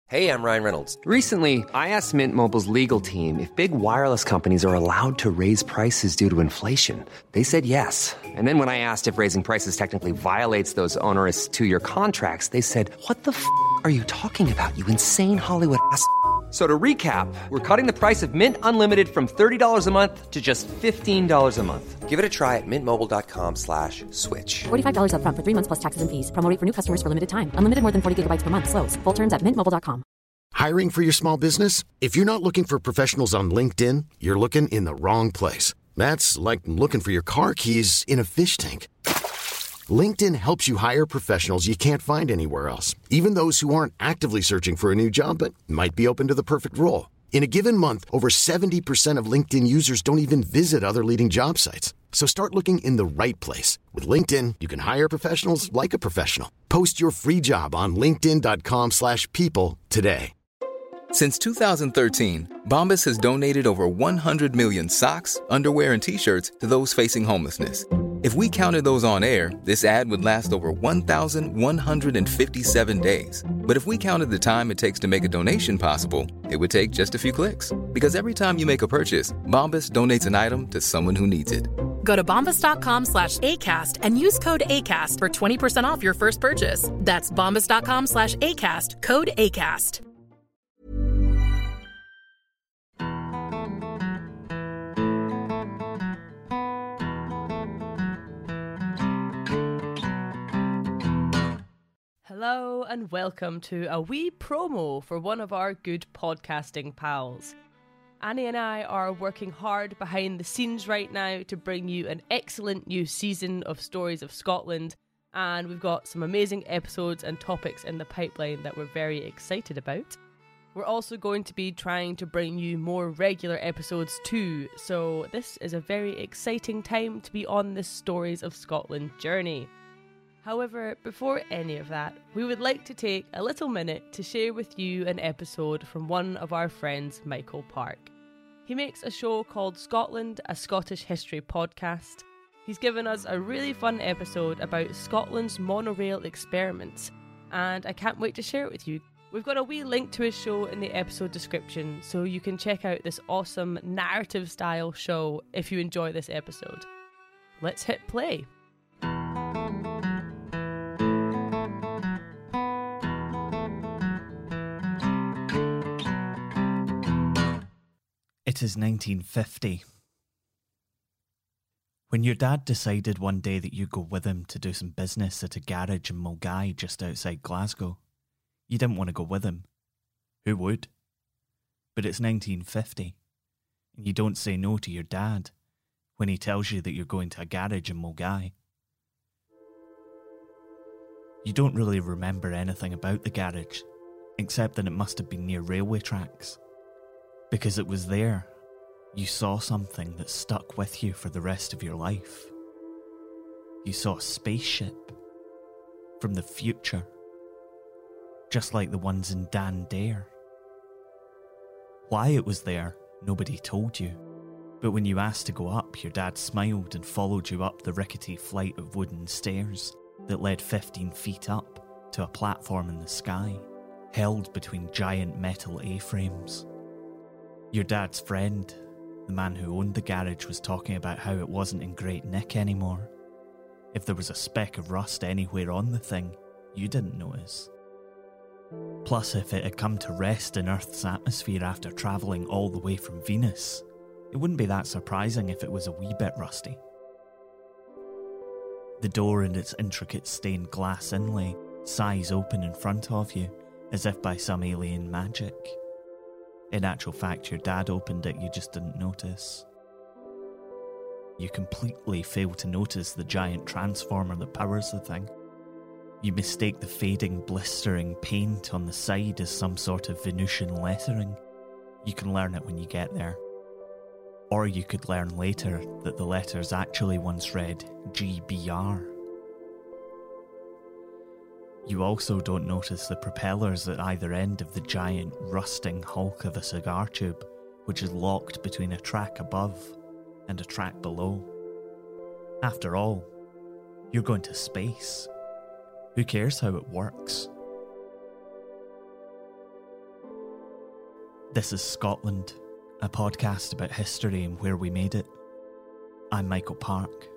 Hey, I'm Ryan Reynolds. Recently, I asked Mint Mobile's legal team if big wireless companies are allowed to raise prices due to inflation. They said yes. And then when I asked if raising prices technically violates those onerous two-year contracts, they said, "What the f*** are you talking about, you insane Hollywood ass?" So to recap, we're cutting the price of Mint Unlimited from $30 a month to just $15 a month. Give it a try at mintmobile.com/switch. $45 up front for 3 months plus taxes and fees. Promo rate for new customers for limited time. Unlimited more than 40 gigabytes per month. Slows full terms at mintmobile.com. Hiring for your small business? If you're not looking for professionals on LinkedIn, you're looking in the wrong place. That's like looking for your car keys in a fish tank. LinkedIn helps you hire professionals you can't find anywhere else, even those who aren't actively searching for a new job but might be open to the perfect role. In a given month, over 70% of LinkedIn users don't even visit other leading job sites. So start looking in the right place. With LinkedIn, you can hire professionals like a professional. Post your free job on linkedin.com/people today. Since 2013, Bombas has donated over 100 million socks, underwear, and T-shirts to those facing homelessness. If we counted those on air, this ad would last over 1,157 days. But if we counted the time it takes to make a donation possible, it would take just a few clicks. Because every time you make a purchase, Bombas donates an item to someone who needs it. Go to bombas.com/ACAST and use code ACAST for 20% off your first purchase. That's bombas.com/ACAST, code ACAST. Hello and welcome to a wee promo for one of our good podcasting pals. Annie and I are working hard behind the scenes right now to bring you an excellent new season of Stories of Scotland, and we've got some amazing episodes and topics in the pipeline that we're very excited about. We're also going to be trying to bring you more regular episodes too, so this is a very exciting time to be on this Stories of Scotland journey. However, before any of that, we would like to take a little minute to share with you an episode from one of our friends, Michael Park. He makes a show called Scotland, a Scottish History Podcast. He's given us a really fun episode about Scotland's monorail experiments, and I can't wait to share it with you. We've got a wee link to his show in the episode description, so you can check out this awesome narrative-style show if you enjoy this episode. Let's hit play. It is 1950. When your dad decided one day that you'd go with him to do some business at a garage in Mulgai just outside Glasgow, you didn't want to go with him. Who would? But it's 1950, and you don't say no to your dad when he tells you that you're going to a garage in Mulgai. You don't really remember anything about the garage, except that it must have been near railway tracks. Because it was there, you saw something that stuck with you for the rest of your life. You saw a spaceship from the future, just like the ones in Dan Dare. Why it was there, nobody told you. But when you asked to go up, your dad smiled and followed you up the rickety flight of wooden stairs that led 15 feet up to a platform in the sky, held between giant metal A-frames. Your dad's friend, the man who owned the garage, was talking about how it wasn't in great nick anymore. If there was a speck of rust anywhere on the thing, you didn't notice. Plus, if it had come to rest in Earth's atmosphere after travelling all the way from Venus, it wouldn't be that surprising if it was a wee bit rusty. The door and its intricate stained glass inlay sighs open in front of you, as if by some alien magic. In actual fact, your dad opened it, you just didn't notice. You completely fail to notice the giant transformer that powers the thing. You mistake the fading, blistering paint on the side as some sort of Venusian lettering. You can learn it when you get there. Or you could learn later that the letters actually once read GBR. You also don't notice the propellers at either end of the giant, rusting hulk of a cigar tube, which is locked between a track above and a track below. After all, you're going to space. Who cares how it works? This is Scotland, a podcast about history and where we made it. I'm Michael Park.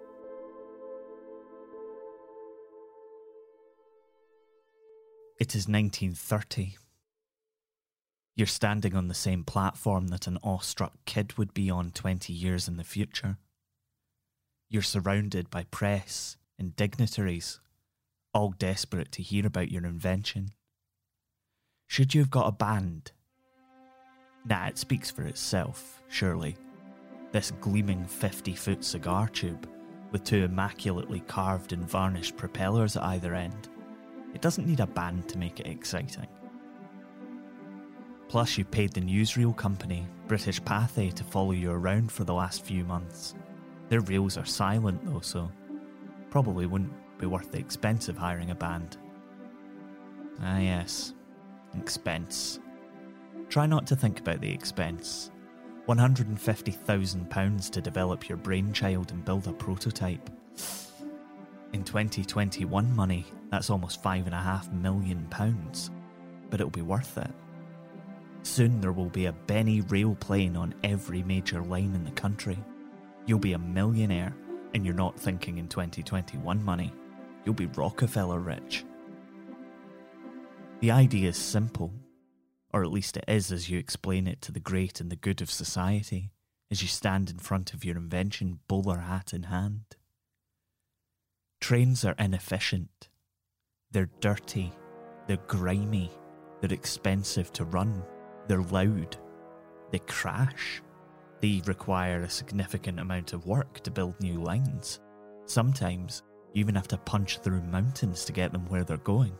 It is 1930. You're standing on the same platform that an awestruck kid would be on 20 years in the future. You're surrounded by press and dignitaries, all desperate to hear about your invention. Should you have got a band? Nah, it speaks for itself, surely. This gleaming 50-foot cigar tube with two immaculately carved and varnished propellers at either end. It doesn't need a band to make it exciting. Plus, you paid the newsreel company, British Pathé, to follow you around for the last few months. Their reels are silent though, so probably wouldn't be worth the expense of hiring a band. Ah yes, expense. Try not to think about the expense. £150,000 to develop your brainchild and build a prototype. In 2021 money, that's almost £5.5 million, but it'll be worth it. Soon there will be a Benny rail plane on every major line in the country. You'll be a millionaire, and you're not thinking in 2021 money. You'll be Rockefeller rich. The idea is simple, or at least it is as you explain it to the great and the good of society, as you stand in front of your invention, bowler hat in hand. Trains are inefficient. They're dirty. They're grimy. They're expensive to run. They're loud. They crash. They require a significant amount of work to build new lines. Sometimes you even have to punch through mountains to get them where they're going.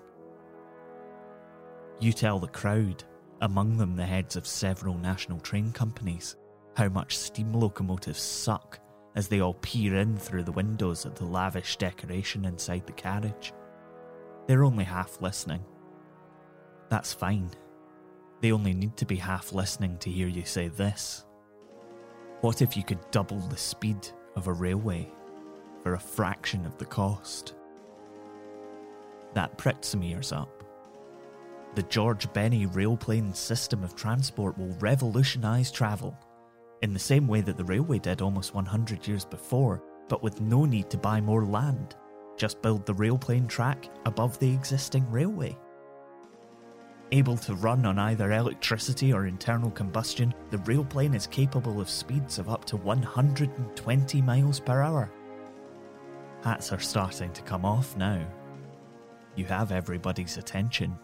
You tell the crowd, among them the heads of several national train companies, how much steam locomotives suck as they all peer in through the windows at the lavish decoration inside the carriage. They're only half listening. That's fine. They only need to be half listening to hear you say this. What if you could double the speed of a railway for a fraction of the cost? That pricked some ears up. The George Benny railplane system of transport will revolutionise travel, in the same way that the railway did almost 100 years before, but with no need to buy more land. Just build the railplane track above the existing railway. Able to run on either electricity or internal combustion, the railplane is capable of speeds of up to 120 miles per hour. Hats are starting to come off now. You have everybody's attention.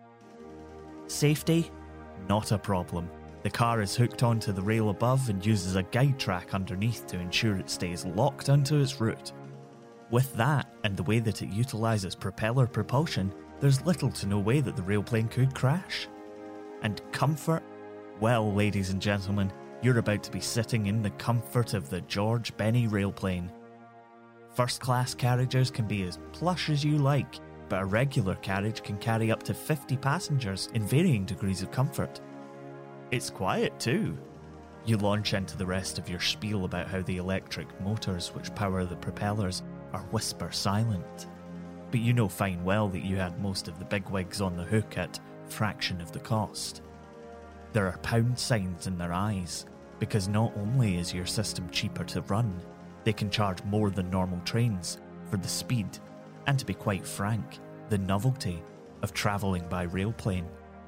Safety? Not a problem. The car is hooked onto the rail above and uses a guide track underneath to ensure it stays locked onto its route. With that, and the way that it utilises propeller propulsion, there's little to no way that the railplane could crash. And comfort? Well, ladies and gentlemen, you're about to be sitting in the comfort of the George Benny railplane. First-class carriages can be as plush as you like, but a regular carriage can carry up to 50 passengers in varying degrees of comfort. It's quiet too. You launch into the rest of your spiel about how the electric motors which power the propellers are whisper silent. But you know fine well that you had most of the bigwigs on the hook at fraction of the cost. There are pound signs in their eyes, because not only is your system cheaper to run, they can charge more than normal trains for the speed, and to be quite frank, the novelty of travelling by railplane.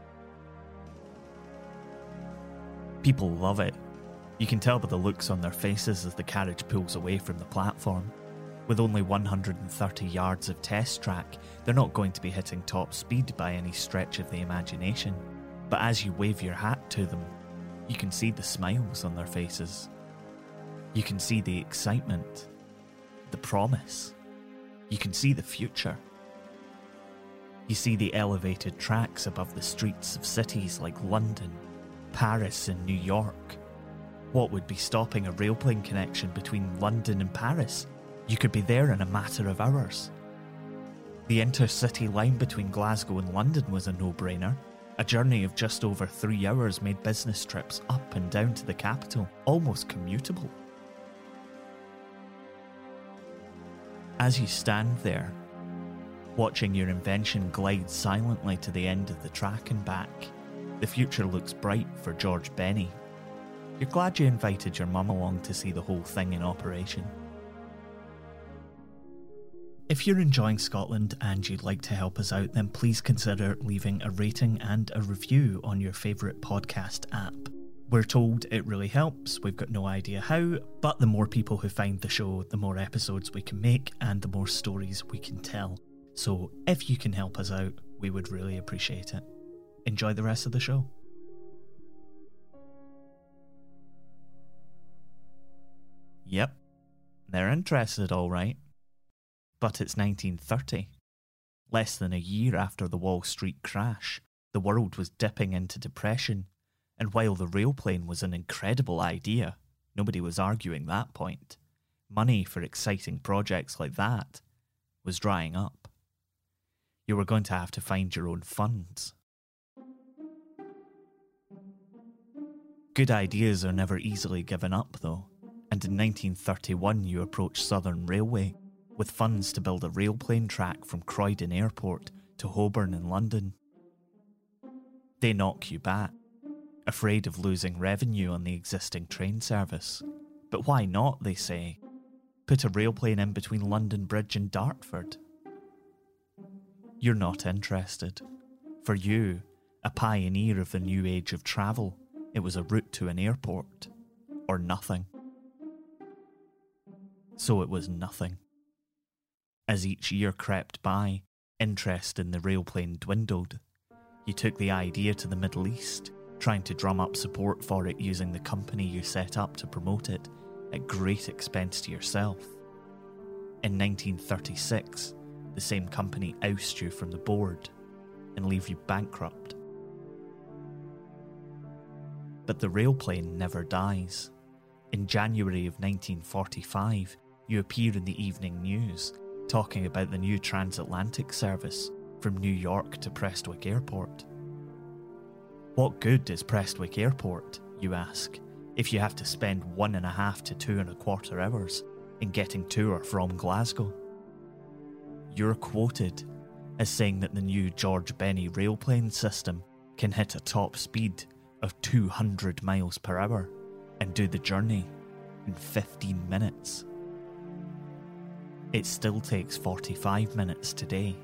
People love it. You can tell by the looks on their faces as the carriage pulls away from the platform. With only 130 yards of test track, they're not going to be hitting top speed by any stretch of the imagination. But as you wave your hat to them, you can see the smiles on their faces. You can see the excitement, the promise. You can see the future. You see the elevated tracks above the streets of cities like London, Paris and New York. What would be stopping a railplane connection between London and Paris? You could be there in a matter of hours. The intercity line between Glasgow and London was a no-brainer. A journey of just over 3 hours made business trips up and down to the capital almost commutable. As you stand there, watching your invention glide silently to the end of the track and back, The future looks bright for George Benny. You're glad you invited your mum along to see the whole thing in operation. If you're enjoying Scotland and you'd like to help us out, then please consider leaving a rating and a review on your favourite podcast app. We're told it really helps, we've got no idea how, but the more people who find the show, the more episodes we can make and the more stories we can tell. So if you can help us out, we would really appreciate it. Enjoy the rest of the show. Yep, they're interested all right. But it's 1930. Less than a year after the Wall Street crash, the world was dipping into depression, and while the railplane was an incredible idea, nobody was arguing that point. Money for exciting projects like that was drying up. You were going to have to find your own funds. Good ideas are never easily given up, though, and in 1931 you approached Southern Railway with funds to build a railplane track from Croydon Airport to Holborn in London. They knock you back, afraid of losing revenue on the existing train service. But why not, they say? Put a railplane in between London Bridge and Dartford. You're not interested. For you, a pioneer of the new age of travel, it was a route to an airport, or nothing. So it was nothing. As each year crept by, interest in the railplane dwindled. You took the idea to the Middle East, trying to drum up support for it using the company you set up to promote it, at great expense to yourself. In 1936, the same company oust you from the board and leave you bankrupt. But the railplane never dies. In January of 1945, you appear in the evening news, talking about the new transatlantic service from New York to Prestwick Airport. What good is Prestwick Airport, you ask, if you have to spend 1.5 to 2.25 hours in getting to or from Glasgow? You're quoted as saying that the new George Benny railplane system can hit a top speed of 200 miles per hour and do the journey in 15 minutes. It still takes 45 minutes today.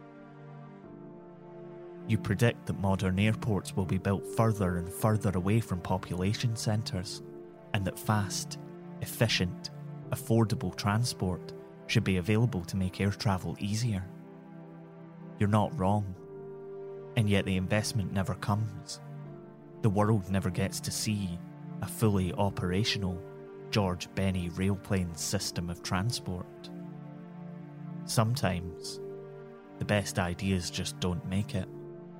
You predict that modern airports will be built further and further away from population centres, and that fast, efficient, affordable transport should be available to make air travel easier. You're not wrong, and yet the investment never comes. The world never gets to see a fully operational George Benny railplane system of transport. Sometimes, the best ideas just don't make it.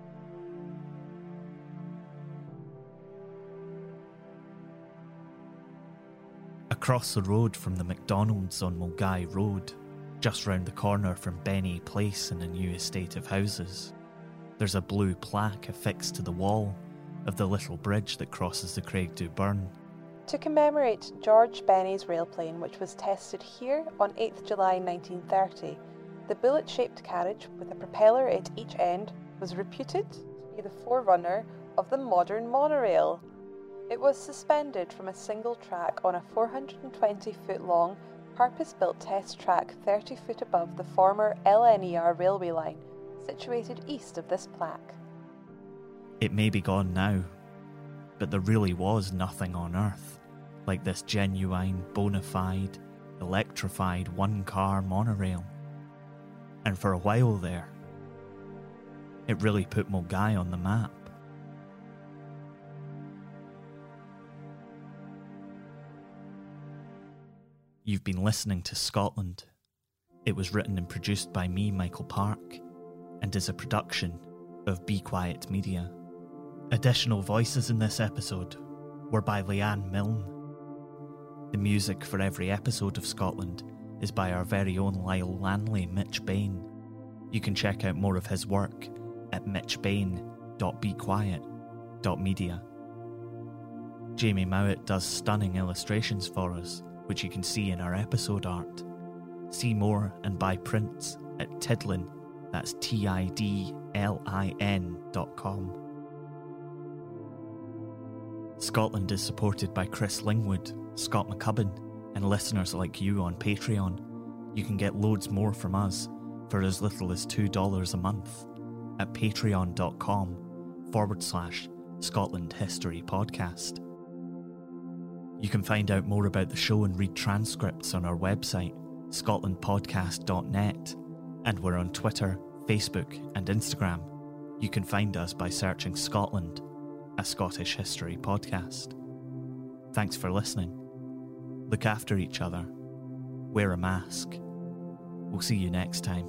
Across the road from the McDonald's on Mulgai Road, just round the corner from Benny Place and a new estate of houses, there's a blue plaque affixed to the wall of the little bridge that crosses the Craigdhu-Burn. To commemorate George Benny's railplane, which was tested here on 8th July 1930, the bullet-shaped carriage with a propeller at each end was reputed to be the forerunner of the modern monorail. It was suspended from a single track on a 420-foot-long, purpose-built test track 30 foot above the former LNER railway line, situated east of this plaque. It may be gone now, but there really was nothing on Earth like this genuine, bona fide, electrified one-car monorail. And for a while there, it really put Mulgai on the map. You've been listening to Scotland. It was written and produced by me, Michael Park, and is a production of Be Quiet Media. Additional voices in this episode were by Leanne Milne. The music for every episode of Scotland is by our very own Lyle Lanley, Mitch Bain. You can check out more of his work at mitchbain.bequiet.media. Jamie Mowat does stunning illustrations for us, which you can see in our episode art. See more and buy prints at Tidlin, that's TIDLIN.com. Scotland is supported by Chris Lingwood, Scott McCubbin, and listeners like you on Patreon. You can get loads more from us for as little as $2 a month at patreon.com/Scotland History Podcast. You can find out more about the show and read transcripts on our website, scotlandpodcast.net, and we're on Twitter, Facebook, and Instagram. You can find us by searching Scotland, a Scottish History Podcast. Thanks for listening. Look after each other. Wear a mask. We'll see you next time.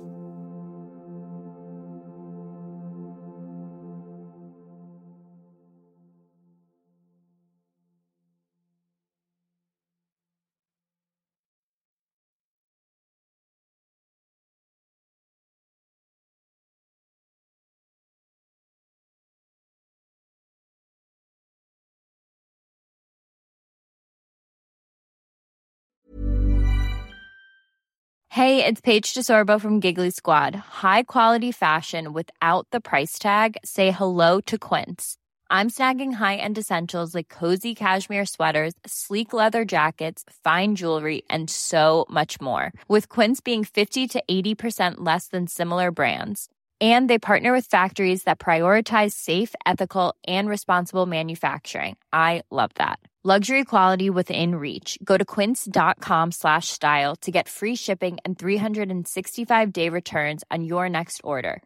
Hey, it's Paige DeSorbo from Giggly Squad. High quality fashion without the price tag. Say hello to Quince. I'm snagging high-end essentials like cozy cashmere sweaters, sleek leather jackets, fine jewelry, and so much more. With Quince being 50 to 80% less than similar brands. And they partner with factories that prioritize safe, ethical, and responsible manufacturing. I love that. Luxury quality within reach. Go to quince.com/style to get free shipping and 365-day returns on your next order.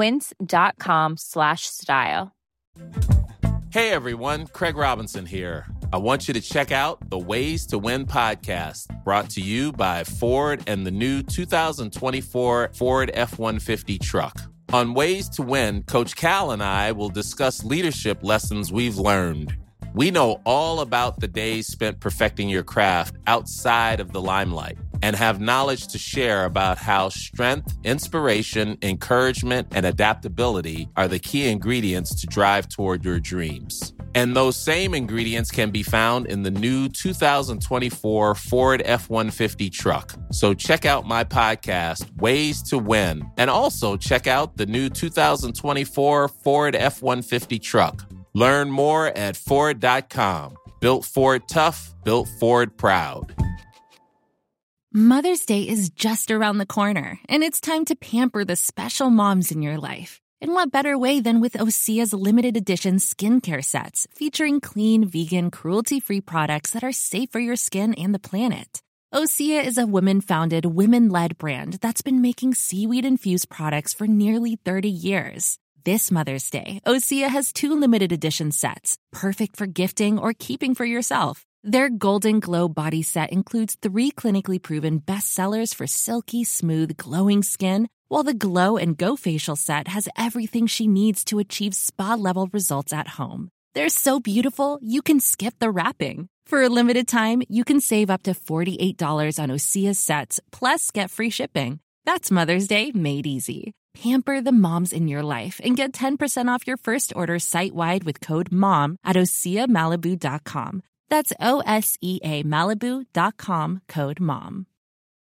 Quince.com/style. Hey everyone, Craig Robinson here. I want you to check out the Ways to Win podcast, brought to you by Ford and the new 2024 Ford F-150 truck. On Ways to Win, Coach Cal and I will discuss leadership lessons we've learned. We know all about the days spent perfecting your craft outside of the limelight and have knowledge to share about how strength, inspiration, encouragement, and adaptability are the key ingredients to drive toward your dreams. And those same ingredients can be found in the new 2024 Ford F-150 truck. So check out my podcast, Ways to Win, and also check out the new 2024 Ford F-150 truck. Learn more at Ford.com. Built Ford tough, built Ford proud. Mother's Day is just around the corner, and it's time to pamper the special moms in your life. And what better way than with Osea's limited edition skincare sets, featuring clean, vegan, cruelty-free products that are safe for your skin and the planet. Osea is a women-founded, women-led brand that's been making seaweed-infused products for nearly 30 years. This Mother's Day, Osea has 2 limited edition sets, perfect for gifting or keeping for yourself. Their Golden Glow body set includes 3 clinically proven bestsellers for silky, smooth, glowing skin, while the Glow and Go facial set has everything she needs to achieve spa-level results at home. They're so beautiful, you can skip the wrapping. For a limited time, you can save up to $48 on Osea sets, plus get free shipping. That's Mother's Day made easy. Pamper the moms in your life and get 10% off your first order site-wide with code MOM at OseaMalibu.com. That's OSEA Malibu.com, code MOM.